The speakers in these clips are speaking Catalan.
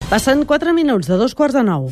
Passen 4 minuts de 2:15.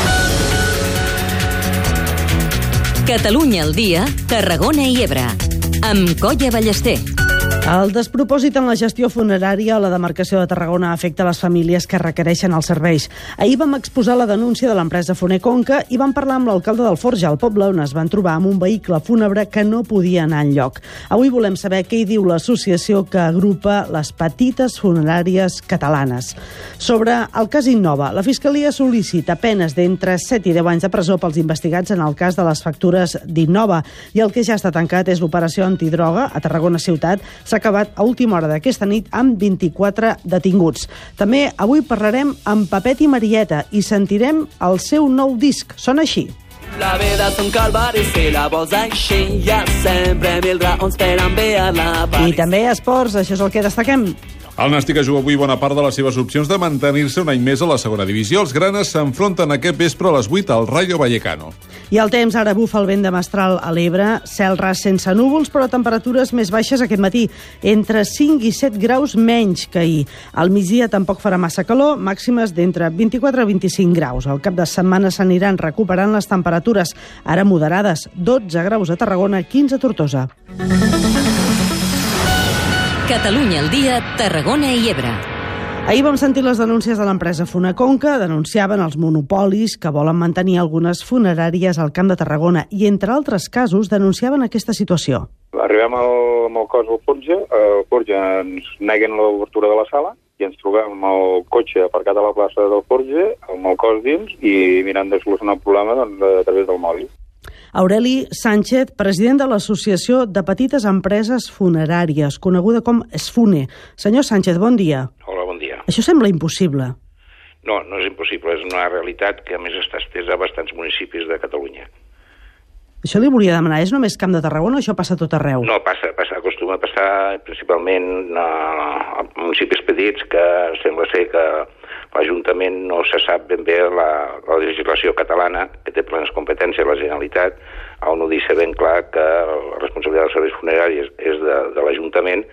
Catalunya al dia, Tarragona i Ebre, amb Colla Ballester. El despropòsit en la gestió funerària a la demarcació de Tarragona afecta les famílies que requereixen els serveis. Ahir vam exposar la denúncia de l'empresa Funer Conca i vam parlar amb l'alcalde d'Alforja, al poble on es van trobar amb un vehicle fúnebre que no podia anar enlloc. Avui volem saber què hi diu l'associació que agrupa les petites funeràries catalanes. Sobre el cas Innova, la Fiscalia sol·licita penes d'entre 7 i 10 anys de presó pels investigats en el cas de les factures d'Innova. I el que ja està tancat és l'operació antidroga a Tarragona ciutat. S'ha acabat a última hora d'aquesta nit amb 24 detinguts. També avui parlarem amb Pepet i Marieta i sentirem el seu nou disc. Sona així. La vida és un calvari, si la vols així, hi ha sempre mil raons per enviar-la. I també esports, això és el que destaquem. El Nàstic juga avui bona part de les seves opcions de mantenir-se un any més a la segona divisió. Els granes s'enfronten aquest vespre a les 8 al Rayo Vallecano. I el temps, ara bufa el vent de mestral a l'Ebre, cel ras sense núvols, però temperatures més baixes aquest matí, entre 5 i 7 graus menys que ahir. Al migdia tampoc farà massa calor, màximes d'entre 24 i 25 graus. Al cap de setmana s'aniran recuperant les temperatures, ara moderades, 12 graus a Tarragona, 15 a Tortosa. Catalunya al dia, Tarragona i Ebre. Ahir vam sentir les denúncies de l'empresa Funer Conca, denunciaven els monopolis que volen mantenir algunes funeràries al Camp de Tarragona i, entre altres casos, denunciaven aquesta situació. Arribem amb el cos al Forja ens neguen l'obertura de la sala i ens trobem amb el cotxe aparcat a la plaça del Forja, amb el cos dins i mirant de solucionar el problema a través del mòbil. Aureli Sánchez, president de l'Associació de Petites Empreses Funeràries, coneguda com SFUNE. Senyor Sánchez, bon dia. Hola, bon dia. Això sembla impossible. No, no és impossible, és una realitat que a més està estesa a bastants municipis de Catalunya. Això li volia demanar, és només Camp de Tarragona o això passa a tot arreu? No, acostuma a passar principalment a municipis petits que sembla ser que l'Ajuntament no se sap ben bé la legislació catalana, que té plenes competències la Generalitat, on ho deixa ben clar que la responsabilitat dels serveis funeraris és de l'Ajuntament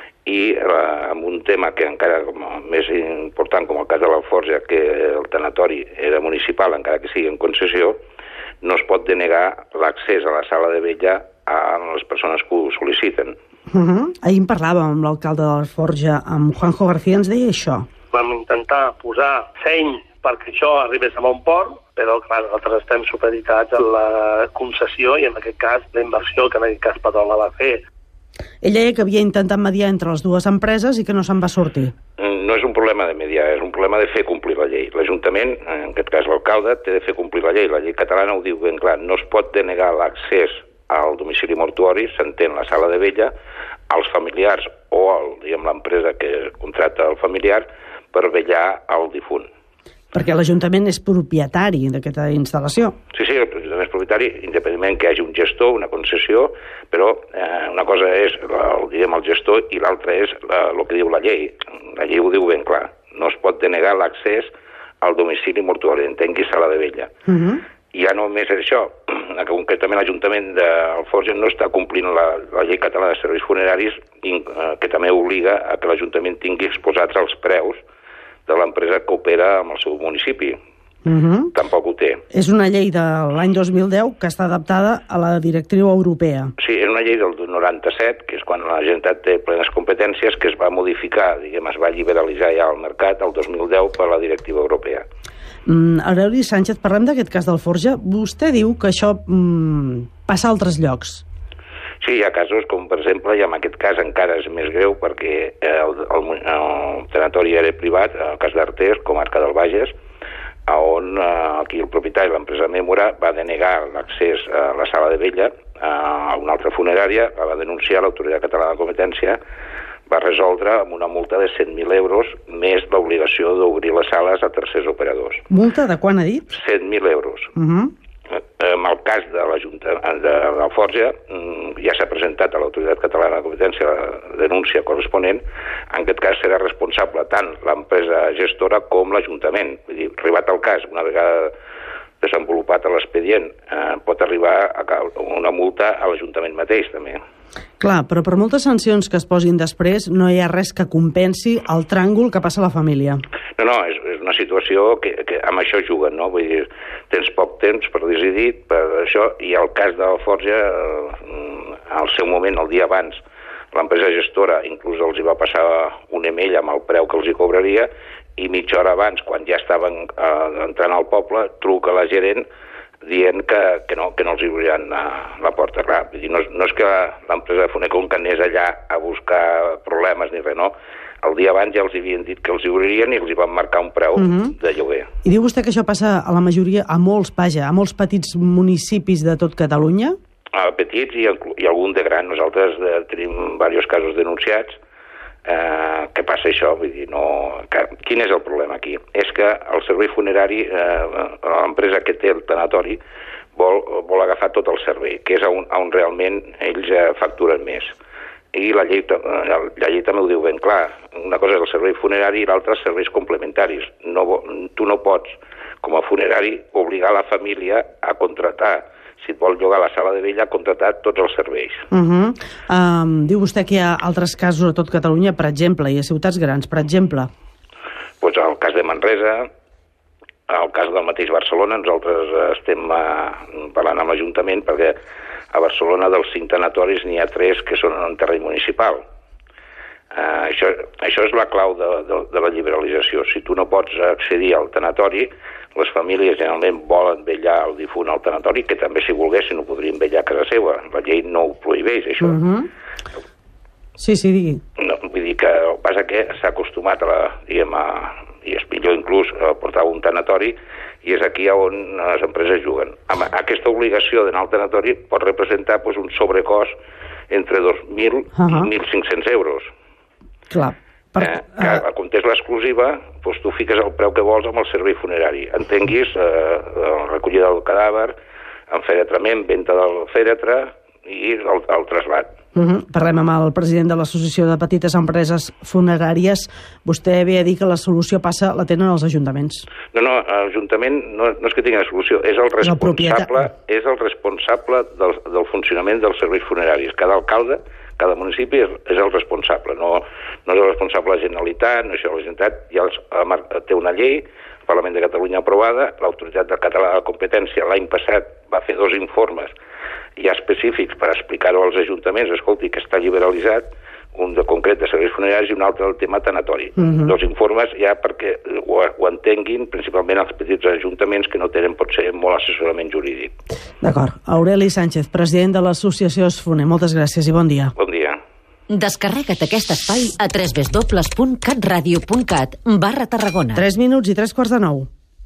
i amb un tema que encara més important, com el cas de l'Alforja, que el tanatori era municipal, encara que sigui en concessió, no es pot denegar l'accés a la sala de vetlla a les persones que ho sol·liciten. Ahir en parlàvem amb l'alcalde de l'Alforja, amb Juanjo García, ens deia això. Vam intentar posar seny perquè això arribés a bon port, però clar, nosaltres estem supeditats a la concessió i en aquest cas la inversió que en aquest cas Pedrola va fer. Ell deia que havia intentat mediar entre les dues empreses i que no se'n va sortir. No és un problema de mediar, és un problema de fer complir la llei. L'Ajuntament, en aquest cas l'alcalde, té de fer complir la llei. La llei catalana ho diu ben clar, no es pot denegar l'accés al domicili mortuori, s'entén la sala de vetlla, als familiars o l'empresa que contracta el familiar per vetllar al difunt. Perquè l'Ajuntament és propietari d'aquesta instal·lació. Sí, l'Ajuntament és propietari, independentment que hi hagi un gestor, una concessió, però una cosa és el gestor i l'altra és el que diu la llei. La llei ho diu ben clar. No es pot denegar l'accés al domicili mortuori, entengui sala de vetlla. I ja no només és això, que concretament l'Ajuntament d'Alforja no està complint la llei catalana de serveis funeraris, que també obliga a que l'Ajuntament tingui exposats els preus de l'empresa que opera amb el seu municipi. Tampoc ho té. És una llei de l'any 2010 que està adaptada a la directriu europea. Sí, és una llei del 97, que és quan la Generalitat té plenes competències, que es va modificar, es va liberalitzar ja al mercat el 2010 per la directiva europea. Aureli Sánchez, parlem d'aquest cas d'Alforja. Vostè diu que això passa a altres llocs. Sí, hi ha casos com, per exemple, i en aquest cas encara és més greu perquè el tanatori era privat, el cas d'Artés, comarca del Bages, on aquí el propietari, l'empresa Mémora, va denegar l'accés a la sala de vetlla a una altra funerària, la va denunciar l'Autoritat Catalana de Competència, va resoldre amb una multa de 100.000 euros més l'obligació d'obrir les sales a tercers operadors. Multa de quan ha dit? 100.000 euros. En el cas de l'Ajuntament de l'Alforja ja s'ha presentat a l'Autoritat Catalana de Competència la denúncia corresponent. En aquest cas serà responsable tant l'empresa gestora com l'Ajuntament. Vull dir, arribat al cas, una vegada desenvolupat l'expedient, pot arribar a una multa a l'Ajuntament mateix també. Clar, però per moltes sancions que es posin després no hi ha res que compensi el tràngol que passa a la família. No, és una situació que amb això juguen, no? Vull dir, tens poc temps per decidir per això, i el cas de Alforja, al seu moment, el dia abans, l'empresa gestora inclús els hi va passar un email amb el preu que els hi cobraria, i mitja hora abans, quan ja estaven entrant al poble, truca la gerent dient que no els obriran la porta. Clar, vull dir, no és que l'empresa de Foneconca anés allà a buscar problemes ni res, no. El dia abans ja els havien dit que els obririen i els hi van marcar un preu de lloguer. I diu vostè que això passa a la majoria, a molts petits municipis de tot Catalunya? A petits i algun de gran. Nosaltres tenim diversos casos denunciats. Què passa això? Vull dir, quin és el problema aquí? És que el servei funerari, l'empresa que té el tanatori, vol agafar tot el servei, que és on realment ells facturen més. I la llei també ho diu ben clar. Una cosa és el servei funerari i l'altra els serveis complementaris. Tu no pots, com a funerari, obligar la família a contratar, si et vol llogar la sala de vella, contratar tots els serveis. Diu vostè que hi ha altres casos a tot Catalunya, per exemple, i a ciutats grans, per exemple? Doncs el cas de Manresa, el cas del mateix Barcelona, nosaltres estem parlant amb l'Ajuntament perquè a Barcelona dels 5 tanatoris n'hi ha 3 que són en terreny municipal. Això és la clau de la liberalització. Si tu no pots accedir al tanatori, les famílies generalment volen vetllar el difunt al tanatori, que també si volguessin ho podrien vetllar a casa seva. La llei no ho prohibeix, això. Sí, digui. No, vull dir que el que passa que s'ha acostumat i és millor inclús portar un tanatori, i és aquí on les empreses juguen. Aquesta obligació d'anar al tanatori pot representar un sobrecost entre 2.000 i 1.500 euros. Clar. Com tens l'exclusiva, tu fiques el preu que vols amb el servei funerari. Entenguis recollida del cadàver, enfèretrament, venda del fèretre i el trasllat. Parlem amb el president de l'Associació de Petites Empreses Funeràries. Vostè ve a dir que la solució la tenen els ajuntaments. No, l'Ajuntament no és que tingui la solució, és el responsable del funcionament dels serveis funeraris. Cada alcalde, cada municipi és el responsable, no és el responsable la Generalitat, no és la Generalitat, ja té una llei, el Parlament de Catalunya aprovada, l'Autoritat Catalana de la Competència l'any passat va fer 2 informes ja específics per explicar-ho als ajuntaments, escolti, que està liberalitzat, un de concret de serveis funeraris i un altre del tema tanatori. 2 informes ja perquè ho entenguin, principalment els petits ajuntaments que no tenen potser molt assessorament jurídic. D'acord. Aureli Sánchez, president de l'Associació Esfuner. Moltes gràcies i bon dia. Bon dia. Descarrega't aquest espai a www.catradio.cat/Tarragona. 3 minuts i 3:45.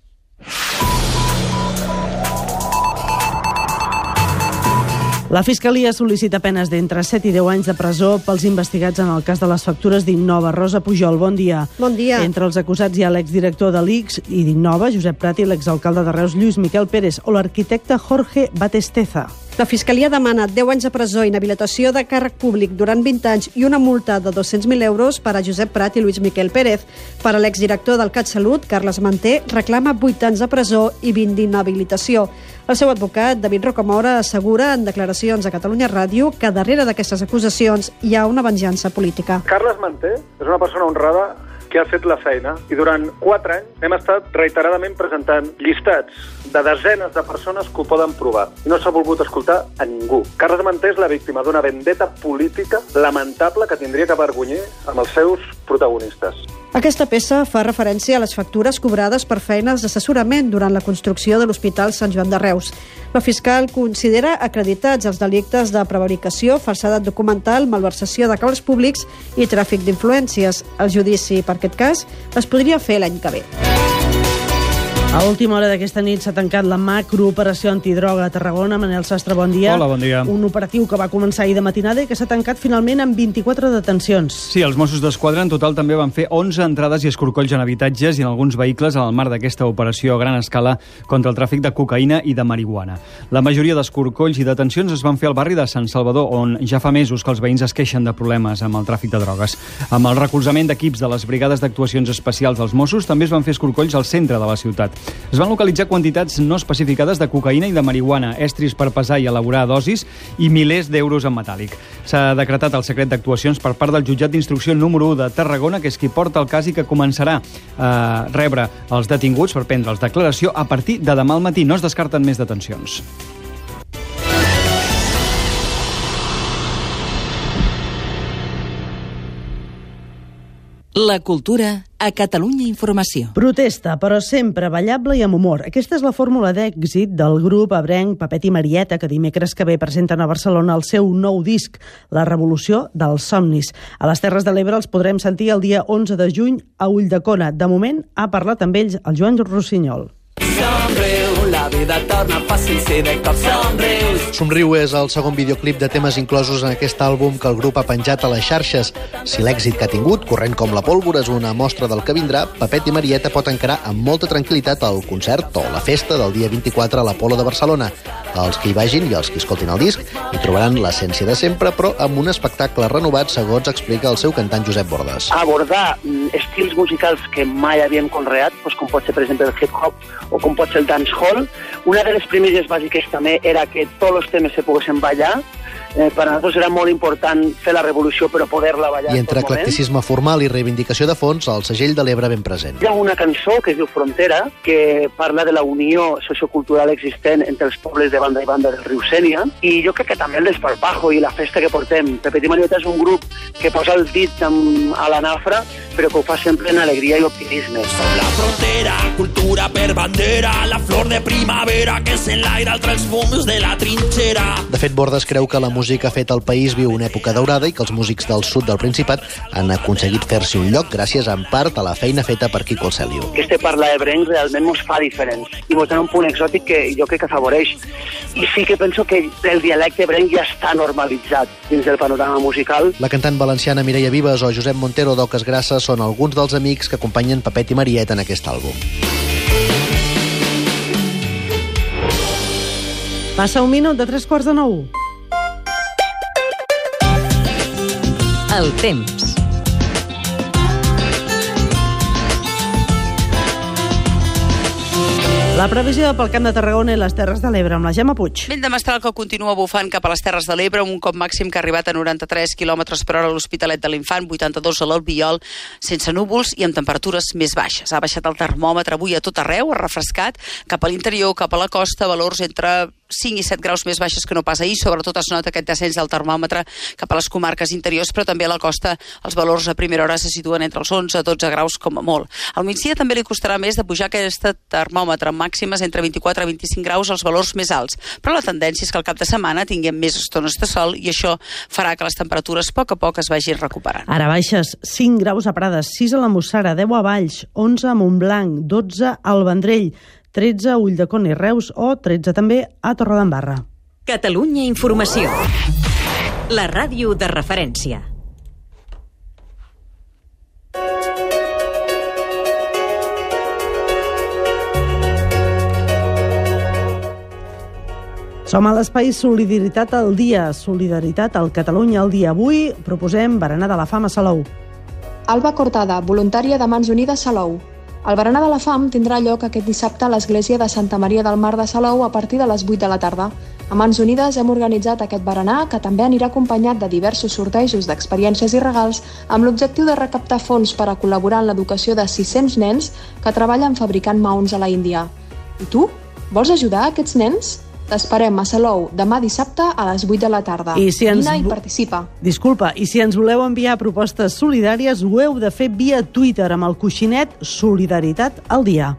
La Fiscalia sol·licita penes d'entre 7 i 10 anys de presó pels investigats en el cas de les factures d'Innova. Rosa Pujol, bon dia. Bon dia. Entre els acusats hi ha l'exdirector de l'ICS i d'Innova, Josep Prat, i l'exalcalde de Reus, Lluís Miquel Pérez, o l'arquitecte Jorge Batesteza. La Fiscalia demana 10 anys de presó, inhabilitació de càrrec públic durant 20 anys i una multa de 200.000 euros per a Josep Prat i Lluís Miquel Pérez. Per a l'exdirector del CatSalut, Carles Manté, reclama 8 anys de presó i 20 d'inhabilitació. El seu advocat, David Rocamora, assegura en declaracions a Catalunya Ràdio que darrere d'aquestes acusacions hi ha una venjança política. Carles Manté és una persona honrada que ha fet la feina i durant 4 anys hem estat reiteradament presentant llistats de desenes de persones que ho poden provar i no s'ha volgut escoltar a ningú. Carles Manté és la víctima d'una vendetta política lamentable que tindria que avergonyir amb els seus protagonistes. Aquesta peça fa referència a les factures cobrades per feines d'assessorament durant la construcció de l'Hospital Sant Joan de Reus. La fiscal considera acreditats els delictes de prevaricació, falsedat documental, malversació de cabals públics i tràfic d'influències. El judici per aquest cas es podria fer l'any que ve. A última hora d'aquesta nit s'ha tancat la macrooperació antidroga a Tarragona. Manel Sastre, bon dia. Hola, bon dia. Un operatiu que va començar ahir de matinada i que s'ha tancat finalment amb 24 detencions. Sí, els Mossos d'Esquadra en total també van fer 11 entrades i escorcolls en habitatges i en alguns vehicles en el marc d'aquesta operació a gran escala contra el tràfic de cocaïna i de marihuana. La majoria d'escorcolls i detencions es van fer al barri de Sant Salvador, on ja fa mesos que els veïns es queixen de problemes amb el tràfic de drogues. Amb el recolzament d'equips de les brigades d'actuacions especials dels Mossos també es van fer escorcolls al centre de la ciutat. Es van localitzar quantitats no especificades de cocaïna i de marihuana, estris per pesar i elaborar dosis i milers d'euros en metàl·lic. S'ha decretat el secret d'actuacions per part del jutjat d'instrucció número 1 de Tarragona, que és qui porta el cas i que començarà a rebre els detinguts per prendre'ls declaració a partir de demà al matí. No es descarten més detencions. La cultura a Catalunya Informació. Protesta, però sempre ballable i amb humor. Aquesta és la fórmula d'èxit del grup ebrenc Pepet i Marieta, que dimecres que ve presenten a Barcelona el seu nou disc, La revolució dels somnis. A les Terres de l'Ebre els podrem sentir el dia 11 de juny a Ulldecona. De moment ha parlat amb ells el Joan Rossinyol. Somriu, la vida torna fàcil si de cop somrius. Somriu és el segon videoclip de temes inclosos en aquest àlbum que el grup ha penjat a les xarxes. Si l'èxit que ha tingut, corrent com la pólvora, és una mostra del que vindrà, Pepet i Marieta pot encarar amb molta tranquil·litat el concert o la festa del dia 24 a l'Apolo de Barcelona. Els que hi vagin i els que escoltin el disc hi trobaran l'essència de sempre, però amb un espectacle renovat, segons explica el seu cantant Josep Bordes. Abordar estils musicals que mai havíem conreat, com pot ser, per exemple, el hip-hop o com pot ser el dancehall. Una de les premisses bàsiques també era que tots els temes se poguessin ballar. Per a nosaltres era molt important fer la revolució però poder-la ballar. I entre eclecticisme formal i reivindicació de fons, el segell de l'Ebre ben present. Hi ha una cançó que es diu Frontera, que parla de la unió sociocultural existent entre els pobles de banda i banda del riu Sénia, i jo crec que també el desparpajo i la festa que portem. Pepet i Marieta és un grup que posa el dit a la nafra, però que ho fa sempre en alegria i optimisme. Som la frontera, cultura per bandera, la flor de primavera que s'enlaira entre els fums de la trinxera. De fet, Bordes creu que la música feta al país viu una època daurada i que els músics del sud del Principat han aconseguit fer-s'hi un lloc gràcies en part a la feina feta per Quico Celio. Este parla ebrenc realment ens fa diferents i ens dona un punt exòtic que jo crec que afavoreix. I sí que penso que el dialecte ebrenc ja està normalitzat dins del panorama musical. La cantant valenciana Mireia Vives o Josep Montero d'Oques Grasses són alguns dels amics que acompanyen Pepet i Marieta en aquest àlbum. Passa un minut de 8:45. El temps. La previsió pel Camp de Tarragona i les Terres de l'Ebre amb la Gemma Puig. Vent de mestral que continua bufant cap a les Terres de l'Ebre, un cop màxim que ha arribat a 93 km per hora a l'Hospitalet de l'Infant, 82 a l'Albiol, sense núvols i amb temperatures més baixes. Ha baixat el termòmetre avui a tot arreu, ha refrescat, cap a l'interior, cap a la costa, valors entre 5 i 7 graus més baixes que no pas ahir, sobretot es nota aquest descens del termòmetre cap a les comarques interiors, però també a la costa els valors a primera hora se situen entre els 11 a 12 graus com a molt. Al migdia també li costarà més de pujar aquest termòmetre, màximes entre 24 i 25 graus als valors més alts, però la tendència és que al cap de setmana tinguem més estones de sol i això farà que les temperatures a poc es vagin recuperant. Ara baixes 5 graus a Prades, 6 a la Mussara, 10 a Valls, 11 a Montblanc, 12 al Vendrell, 13 a Ulldecona i Reus o 13 també a Torredembarra. Catalunya Informació. La ràdio de referència. Som a l'espai Solidaritat al dia, Solidaritat al Catalunya al dia. Avui proposem Berenar de la Fam a Salou. Alba Cortada, voluntària de Mans Unides Salou. El Berenar de la Fam tindrà lloc aquest dissabte a l'església de Santa Maria del Mar de Salou a partir de les 8 de la tarda. A Mans Unides hem organitzat aquest berenar, que també anirà acompanyat de diversos sortejos d'experiències i regals, amb l'objectiu de recaptar fons per a col·laborar en l'educació de 600 nens que treballen fabricant maons a la Índia. I tu? Vols ajudar aquests nens? T'esperem a Salou demà dissabte a les 8 de la tarda. Vine i participa. Disculpa, i si ens voleu enviar propostes solidàries, ho heu de fer via Twitter amb el coixinet Solidaritat al dia.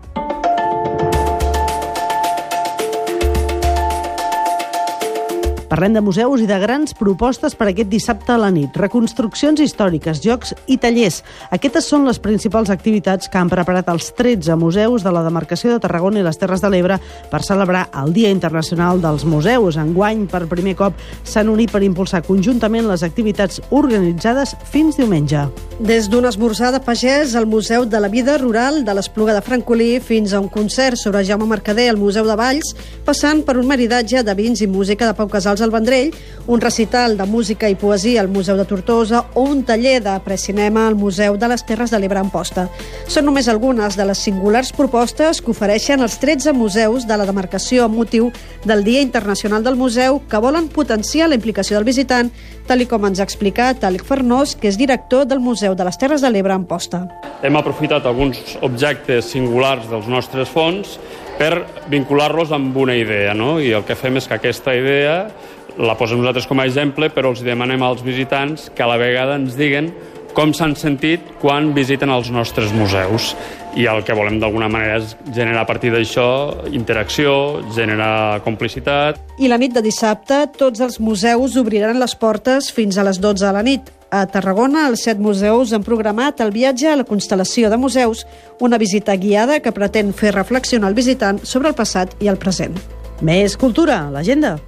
Parlem de museus i de grans propostes per aquest dissabte a la nit. Reconstruccions històriques, jocs i tallers. Aquestes són les principals activitats que han preparat els 13 museus de la demarcació de Tarragona i les Terres de l'Ebre per celebrar el Dia Internacional dels Museus. Enguany, per primer cop, s'han unit per impulsar conjuntament les activitats organitzades fins diumenge. Des d'un esmorzar de pagès al Museu de la Vida Rural de l'Espluga de Francolí fins a un concert sobre Jaume Mercader al Museu de Valls, passant per un maridatge de vins i música de Pau Casals al Vendrell, un recital de música i poesia al Museu de Tortosa o un taller de precinema al Museu de les Terres de l'Ebre Amposta. Són només algunes de les singulars propostes que ofereixen els 13 museus de la demarcació amb motiu del Dia Internacional del Museu, que volen potenciar la implicació del visitant, tal com ens ha explicat Àlex Farnós, que és director del Museu de les Terres de l'Ebre Amposta. Hem aprofitat alguns objectes singulars dels nostres fons per vincular-los amb una idea, no? I el que fem és que aquesta idea la posem nosaltres com a exemple, però els demanem als visitants que a la vegada ens diguen com s'han sentit quan visiten els nostres museus. I el que volem d'alguna manera és generar a partir d'això interacció, generar complicitat. I la nit de dissabte tots els museus obriran les portes fins a les 12 de la nit. A Tarragona, els 7 museus han programat el viatge a la constel·lació de museus, una visita guiada que pretén fer reflexionar el visitant sobre el passat i el present. Més cultura, l'agenda.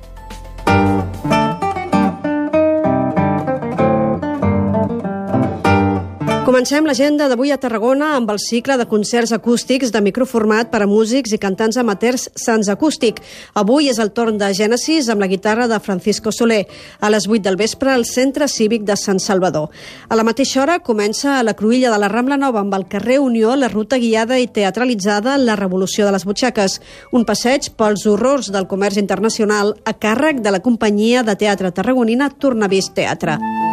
Comencem l'agenda d'avui a Tarragona amb el cicle de concerts acústics de microformat per a músics i cantants amateurs Sants Acústic. Avui és el torn de Gènesis amb la guitarra de Francisco Soler, a les 8 del vespre al Centre Cívic de Sant Salvador. A la mateixa hora comença a la Cruïlla de la Rambla Nova amb el carrer Unió la ruta guiada i teatralitzada La Revolució de les Butxaques, un passeig pels horrors del comerç internacional a càrrec de la companyia de teatre tarragonina Tornavís Teatre.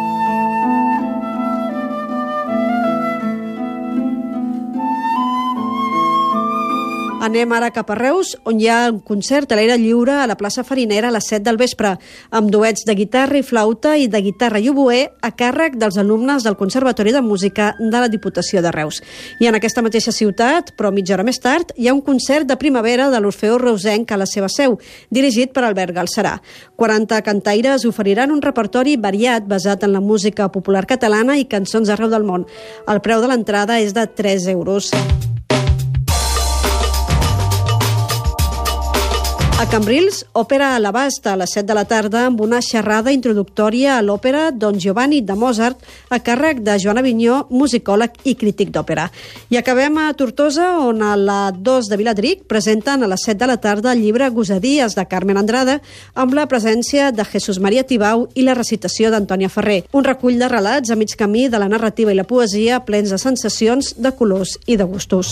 Anem ara cap a Reus, on hi ha un concert a l'aire lliure a la plaça Farinera a les 7 del vespre, amb duets de guitarra i flauta i de guitarra i oboè a càrrec dels alumnes del Conservatori de Música de la Diputació de Reus. I en aquesta mateixa ciutat, però mitja hora més tard, hi ha un concert de primavera de l'Orfeó Reusenc a la seva seu, dirigit per Albert Galcerà. 40 cantaires oferiran un repertori variat basat en la música popular catalana i cançons d'arreu del món. El preu de l'entrada és de 3 euros. A Cambrils, òpera a l'abast a les 7 de la tarda amb una xerrada introductòria a l'òpera Don Giovanni de Mozart a càrrec de Joan Avinyó, musicòleg i crític d'òpera. I acabem a Tortosa, on a la 2 de Viladric presenten a les 7 de la tarda el llibre Gosadies de Carmen Andrada amb la presència de Jesús Maria Tibau i la recitació d'Antònia Ferrer. Un recull de relats a mig camí de la narrativa i la poesia plens de sensacions, de colors i de gustos.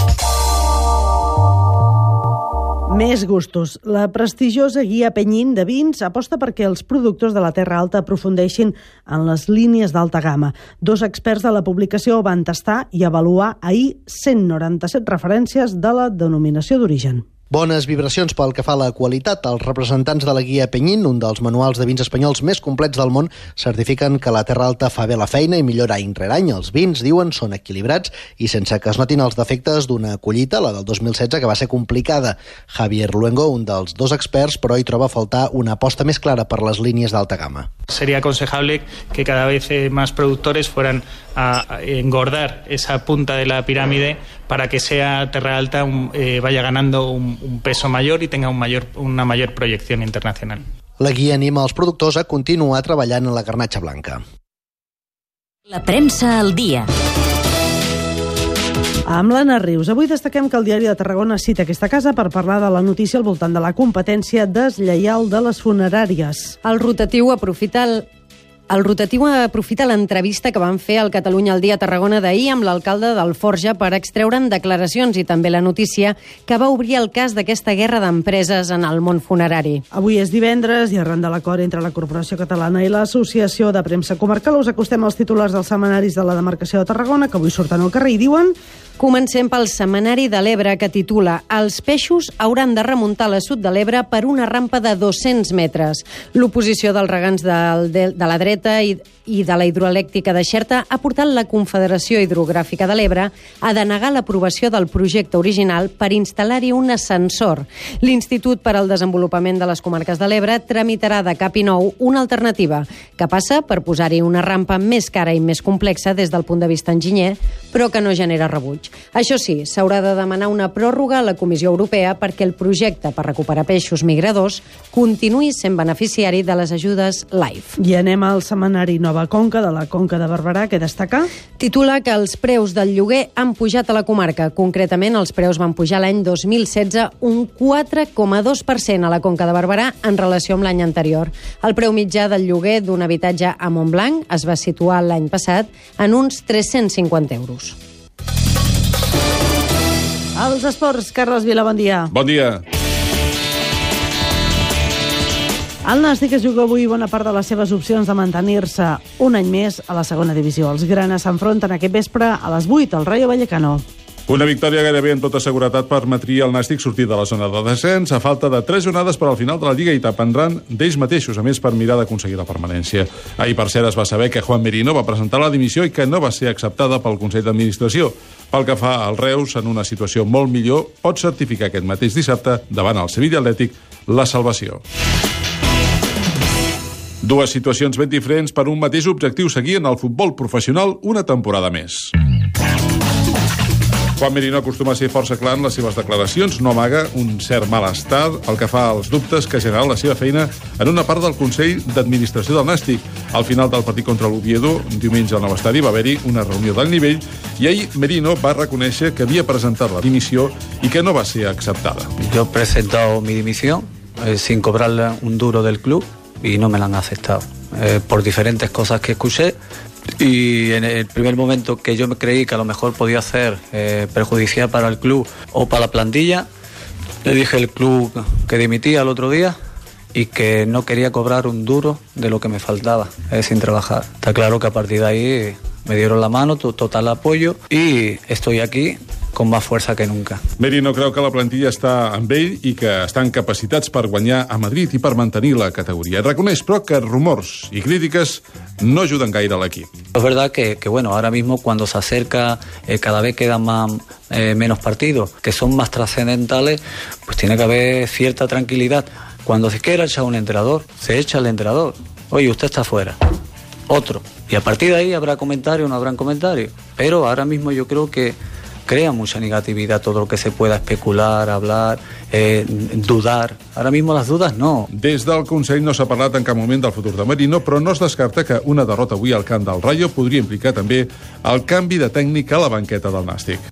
Més gustos. La prestigiosa guia Penyín de vins aposta perquè els productors de la Terra Alta aprofundeixin en les línies d'alta gamma. 2 experts de la publicació van tastar i avaluar ahir 197 referències de la denominació d'origen. Bones vibracions pel que fa a la qualitat. Els representants de la guia Penyín, un dels manuals de vins espanyols més complets del món, certifiquen que la Terra Alta fa bé la feina i millora any rere any. Els vins, diuen, són equilibrats i sense que es notin els defectes d'una collita, la del 2016, que va ser complicada. Javier Luengo, un dels 2 experts, però hi troba a faltar una aposta més clara per les línies d'alta gamma. Sería aconsejable que cada vez más productores fueran a engordar esa punta de la pirámide para que sea Terra Alta vaya ganando un peso mayor y tenga una mayor proyección internacional. La guia anima els productors a continuar treballant en la garnatxa blanca. La premsa al dia. Amb l'Anna Rius. Avui destaquem que el Diari de Tarragona cita aquesta casa per parlar de la notícia al voltant de la competència deslleial de les funeràries. El rotatiu aprofita l'entrevista que van fer al Catalunya al dia Tarragona d'ahir amb l'alcalde d'Alforja per extreure'n declaracions i també la notícia que va obrir el cas d'aquesta guerra d'empreses en el món funerari. Avui és divendres i arran de l'acord entre la Corporació Catalana i l'Associació de Premsa Comarcal us acostem als titulars dels setmanaris de la demarcació de Tarragona que avui surten al carrer i diuen... Comencem pel Setmanari de l'Ebre, que titula Els peixos hauran de remuntar a l'assut de l'Ebre per una rampa de 200 metres. L'oposició dels regants de la dreta i de la hidroelèctrica de Xerta ha portat la Confederació Hidrogràfica de l'Ebre a denegar l'aprovació del projecte original per instal·lar-hi un ascensor. L'Institut per al Desenvolupament de les Comarques de l'Ebre tramitarà de cap i nou una alternativa, que passa per posar-hi una rampa més cara i més complexa des del punt de vista enginyer, però que no genera rebuig. Això sí, s'haurà de demanar una pròrroga a la Comissió Europea perquè el projecte per recuperar peixos migradors continuï sent beneficiari de les ajudes LIFE. I anem al setmanari Nova Conca, de la Conca de Barberà, que destaca? Titula que els preus del lloguer han pujat a la comarca. Concretament, els preus van pujar l'any 2016 un 4,2% a la Conca de Barberà en relació amb l'any anterior. El preu mitjà del lloguer d'un habitatge a Montblanc es va situar l'any passat en uns 350 euros. Els esports, Carles Vila, bon dia. Bon dia. El Nàstic es juga avui bona part de les seves opcions de mantenir-se un any més a la segona divisió. Els granes s'enfronten aquest vespre a les 8 al Rayo Vallecano. Una victòria gairebé en tota seguretat permetria al Nàstic sortir de la zona de descens a falta de 3 jornades per al final de la Lliga i dependran d'ells mateixos, a més, per mirar d'aconseguir la permanència. Ahir, per cert, es va saber que Juan Merino va presentar la dimissió i que no va ser acceptada pel Consell d'Administració. Pel que fa al Reus, en una situació molt millor, pot certificar aquest mateix dissabte, davant el Sevilla Atlètic, la salvació. Dues situacions ben diferents per un mateix objectiu, seguir en el futbol professional una temporada més. Juan Merino acostuma a ser força clar en les seves declaracions, no amaga un cert malestar el que fa als dubtes que genera la seva feina en una part del Consell d'Administració del Nàstic. Al final del partit contra l'Oviedo, diumenge al nou estadi, va haver-hi una reunió d'alt nivell i ahir Merino va reconèixer que havia presentat la dimissió i que no va ser acceptada. Yo he presentado mi dimisión sin cobrarle un duro del club y no me la han aceptado por diferentes cosas que escuché. Y en el primer momento que yo me creí que a lo mejor podía ser perjudicial para el club o para la plantilla, le dije al club que dimitía el otro día y que no quería cobrar un duro de lo que me faltaba sin trabajar. Está claro que a partir de ahí me dieron la mano, total apoyo, y estoy aquí con más fuerza que nunca. Merino creu que la plantilla està amb ell i que estan capacitats per guanyar a Madrid i per mantenir la categoria. Reconeix, però, que rumors i crítiques no ayuden gaire a l'equip. Es verdad que bueno, ahora mismo cuando se acerca, cada vez quedan menos partidos que son más trascendentales, pues tiene que haber cierta tranquilidad. Cuando se quiera echar un entrenador, se echa el entrenador. Oye, usted está fuera. Otro. Y a partir de ahí habrá comentarios o no habrán comentarios. Pero ahora mismo yo creo que crea mucha negatividad todo lo que se pueda especular, hablar, dudar. Ara mismo les dudes no. Des del Consell no s'ha parlat en cap moment del futur de Merino, però no es descarta que una derrota avui al camp del Rayo podria implicar també el canvi de tècnic a la banqueta del Nàstic.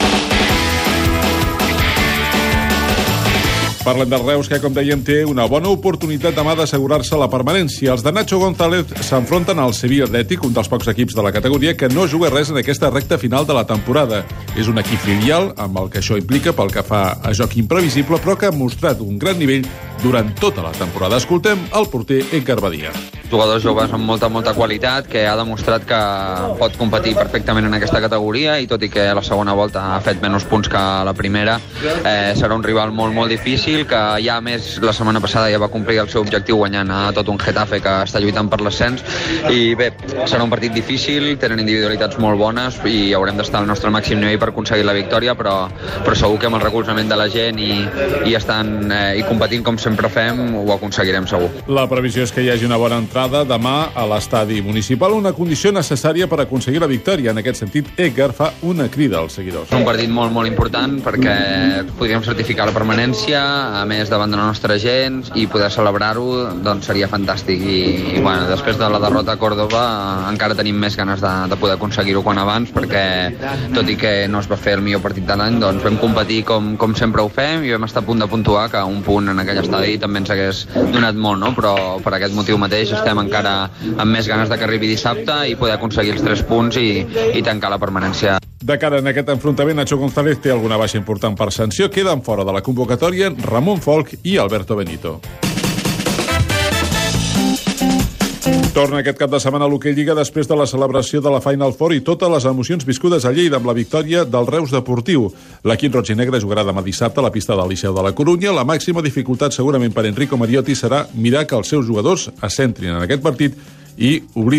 Parlem del Reus, que, com dèiem, té una bona oportunitat demà d'assegurar-se la permanència. Els de Nacho González s'enfronten al Sevilla Atlètic, un dels pocs equips de la categoria que no juga res en aquesta recta final de la temporada. És un equip filial, amb el que això implica pel que fa a joc imprevisible, però que ha mostrat un gran nivell durant tota la temporada. Escoltem el porter Edgar Badia. Jugadors joves amb molta qualitat, que ha demostrat que pot competir perfectament en aquesta categoria, i tot i que a la segona volta ha fet menys punts que a la primera, serà un rival molt difícil, que ja més la setmana passada ja va complir el seu objectiu guanyant a tot un Getafe que està lluitant per l'ascens. I bé, serà un partit difícil, tenen individualitats molt bones i haurem d'estar al nostre màxim nivell per aconseguir la victòria, però segur que amb el recolzament de la gent i competint com sempre fem, ho aconseguirem segur. La previsió és que hi hagi una bona entrada demà a l'estadi municipal, una condició necessària per aconseguir la victòria. En aquest sentit, Edgar fa una crida als seguidors. És un partit molt important perquè podríem certificar la permanència, a més davant de la nostra gent, i poder celebrar-ho doncs seria fantàstic. I bueno, després de la derrota a Córdoba encara tenim més ganes de poder aconseguir-ho quan abans, perquè tot i que no es va fer el millor partit de l'any, doncs vam competir com sempre ho fem i vam estar a punt de puntuar, que un punt en aquell estadi també ens hagués donat molt, no? Però per aquest motiu mateix estem encara amb més ganes de que arribi dissabte i poder aconseguir els 3 punts i tancar la permanència. De cara en aquest enfrontament, Nacho González té alguna baixa important per sanció. Queden fora de la convocatòria Ramon Folch i Alberto Benito. Torna aquest cap de setmana a l'Hockey Lliga després de la celebració de la Final Four i totes les emocions viscudes a Lleida amb la victòria del Reus Deportiu. L'equip roig i negre jugarà demà dissabte a la pista del Liceu de la Corunya. La màxima dificultat segurament per Enrico Mariotti serà mirar que els seus jugadors es centrin en aquest partit i oblidin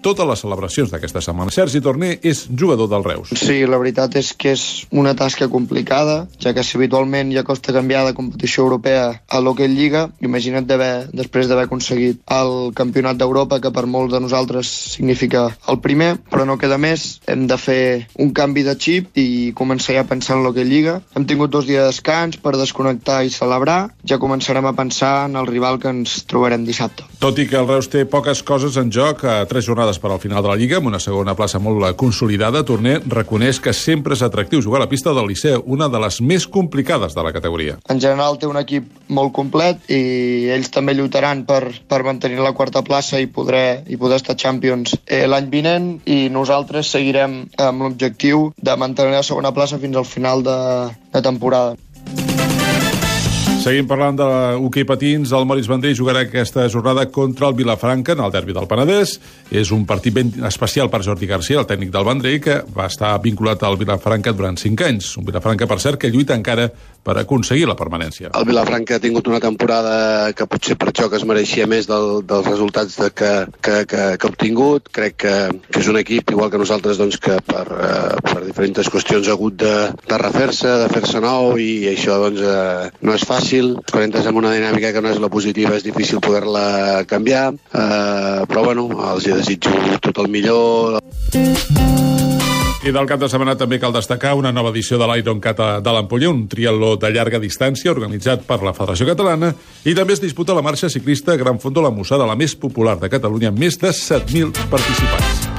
totes les celebracions d'aquesta setmana. Sergi Torner és jugador del Reus. Sí, la veritat és que és una tasca complicada, ja que si habitualment ja costa canviar de competició europea a l'Hockey Lliga, imagina't després d'haver aconseguit el Campionat d'Europa, que per molts de nosaltres significa el primer, però no queda més, hem de fer un canvi de xip i començar ja a pensar en l'Hockey Lliga. Hem tingut 2 dies de descans per desconnectar i celebrar, ja començarem a pensar en el rival que ens trobarem dissabte. Tot i que el Reus té poques coses en joc, a 3 jornades per al final de la Lliga, amb una segona plaça molt consolidada, Torner reconeix que sempre és atractiu jugar a la pista del Liceu, una de les més complicades de la categoria. En general té un equip molt complet i ells també lluitaran per mantenir la 4a plaça i poder estar Champions l'any vinent, i nosaltres seguirem amb l'objectiu de mantenir la segona plaça fins al final de temporada. Seguim parlant de l'hoquei patins. El Moritz Vendrell jugarà aquesta jornada contra el Vilafranca en el derbi del Penedès. És un partit ben especial per Jordi Garcia, el tècnic del Vendrell, que va estar vinculat al Vilafranca durant 5 anys. Un Vilafranca, per cert, que lluita encara per aconseguir la permanència. El Vilafranca ha tingut una temporada que potser per això que es mereixia més dels resultats que ha obtingut. Crec que és un equip, igual que nosaltres, doncs, que per diferents qüestions ha hagut de refer-se, de fer-se nou, i això doncs, no és fàcil. Quan entres en una dinàmica que no és la positiva és difícil poder-la canviar, però bueno, els desitjo tot el millor. I del cap de setmana també cal destacar una nova edició de l'Ironcat de l'Ampoller, un triatló de llarga distància organitzat per la Federació Catalana, i també es disputa la marxa ciclista Gran Fondo la Mussada, la més popular de Catalunya, amb més de 7.000 participants.